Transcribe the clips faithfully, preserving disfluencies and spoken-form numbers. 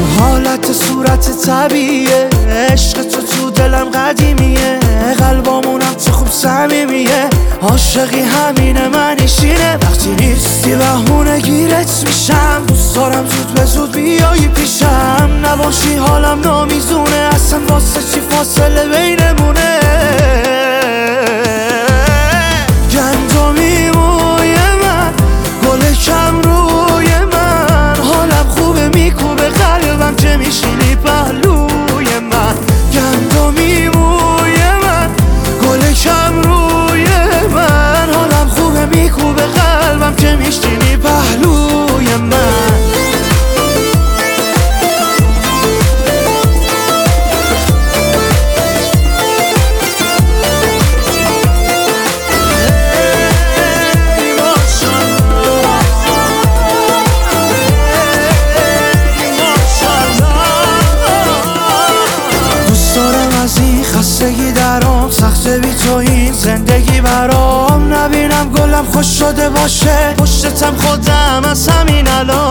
حالت صورت طبیعیه، عشق تو تو دلم قدیمیه، قلبامونم تو خوب صمیمیه، عاشقی همینه منیشینه. وقتی نیستی بهونه گیرت میشم، دوست دارم زود به زود بیایی پیشم، نباشی حالم نامیزونه، اصلا واسه چی فاصله بینمونه. گندمی موی من، گل کم روی من، حالم خوبه میکوبه قلبم که میشینی پهلوی من. گندمی موی من، گل کم روی من، حالم خوبه میکوبه قلبم که میشینی پهلوی من. خستگی درام سخته بی تو این زندگی برام، نبینم گلم خوش شده باشه پشتتم خودم از همین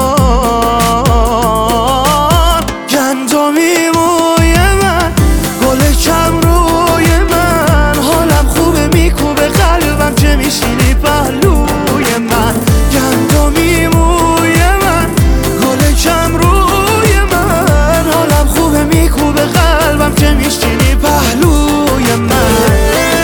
الان. گندمی موی من، گل کم روی من، حالم خوبه میکوبه قلبم که میشینی پهلوی من. گندمی موی من، گل کم روی من، حالم خوبه میکوبه قلبم که میشینی پهلوی من.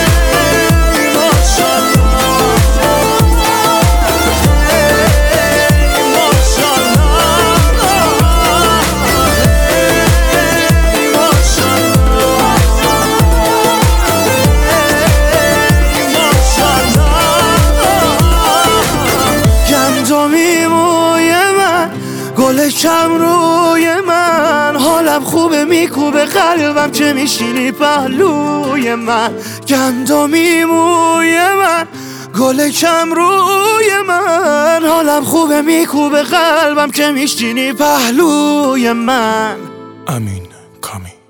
گندمی موی من، گل کم روی من، حالم خوبه میکوبه قلبم که میشینی پهلوی من. گندمی موی من، گل کم روی من، حالم خوبه میکوبه قلبم که میشینی پهلوی من. امین کامی.